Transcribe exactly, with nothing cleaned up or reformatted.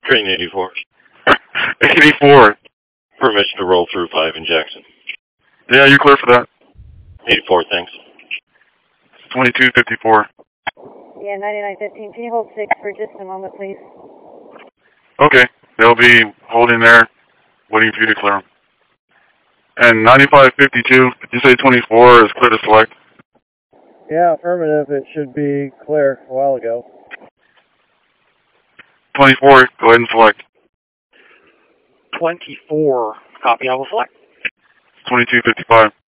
Train eighty-four. eighty-four. Permission to roll through five in Jackson. Yeah, you're clear for that. eighty-four, thanks. twenty-two fifty-four. Yeah, ninety-nine fifteen. Can you hold six for just a moment, please? Okay. They'll be holding there, waiting for you to clear them. And ninety-five fifty-two, you say twenty-four is clear to select? Yeah, affirmative. It should be clear a while ago. twenty-four, go ahead and select. twenty-four, copy, I will select. twenty-two fifty-five.